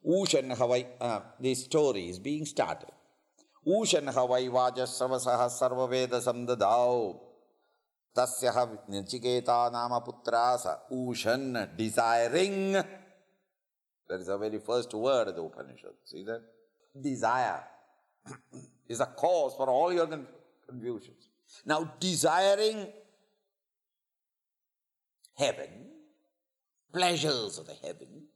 Ushan Havai, this story is being started. Ushan Havai Vajasravasaha Sarvaveda Samdadao. Tasyaha Nachiketa Nama Putrasa. Ushan, desiring. That is the very first word of the Upanishad. See that? Desire is a cause for all your confusions. Now, desiring heaven, pleasures of the heaven.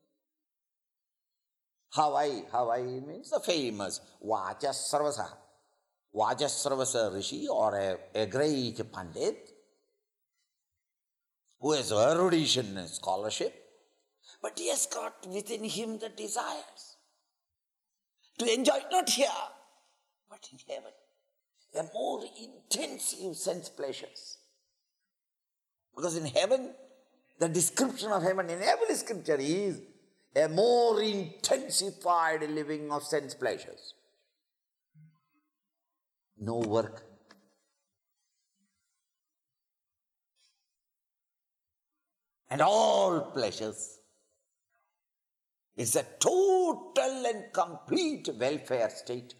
Havai means the famous Vajasravasaha. Vajasravasa Rishi, or a great Pandit who has erudition and scholarship, but he has got within him the desires to enjoy not here, but in heaven, a more intensive sense pleasures. Because in heaven, the description of heaven in every scripture is a more intensified living of sense pleasures. No work. And all pleasures. It's a total and complete welfare state.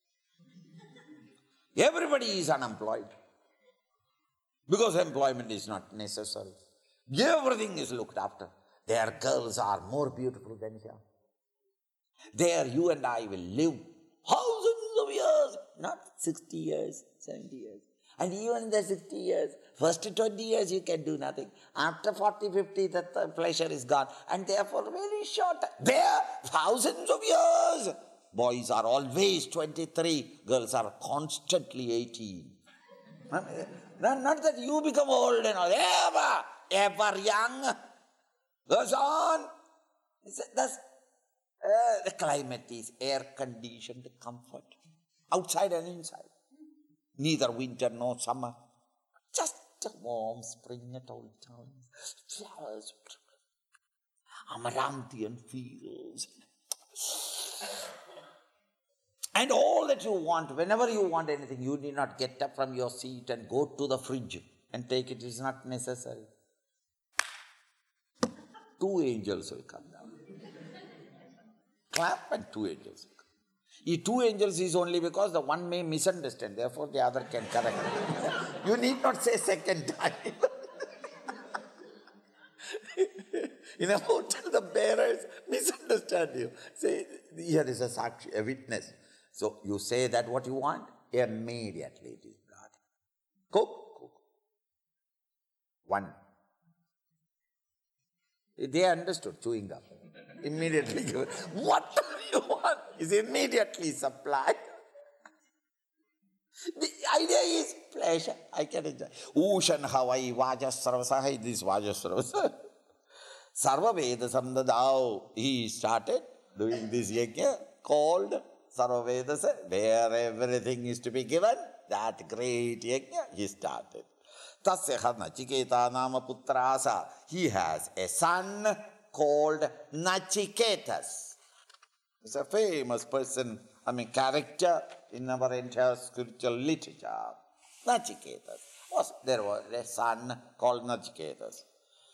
Everybody is unemployed because employment is not necessary. Everything is looked after. Their girls are more beautiful than here. There you and I will live thousands of years, not 60 years, 70 years. And even in the 60 years, first 20 years you can do nothing. After 40, 50, the pleasure is gone. And therefore very short. There, thousands of years. Boys are always 23, girls are constantly 18. Not that you become old and all, ever young. Goes on. Thus, the climate is air-conditioned comfort, outside and inside. Neither winter nor summer, just a warm spring at all times. Flowers, amaranthian fields. And all that you want, whenever you want anything, you need not get up from your seat and go to the fridge and take it. It is not necessary. 2 angels will come down. Clap and 2 angels will come. If 2 angels is only because the one may misunderstand, therefore the other can correct. You need not say second time. In a hotel, the bearers misunderstand you. Say, here is a sakshi, a witness. So you say that what you want, immediately it is brought. Cook. 1. They understood, chewing gum. Immediately given. Whatever you want is immediately supplied. The idea is pleasure. I can enjoy. Ushan Havai Vajasravasaha, this Vajasravasa. Sarva Veda Samdadao. He started doing this yajna called Sarva Vedasa, where everything is to be given. That great yajna he started. Tasyaha Nachiketa Nama Putrasa. He has a son called Nachiketas. He's a famous person, character in our entire spiritual literature. Nachiketas. There was a son called Nachiketas.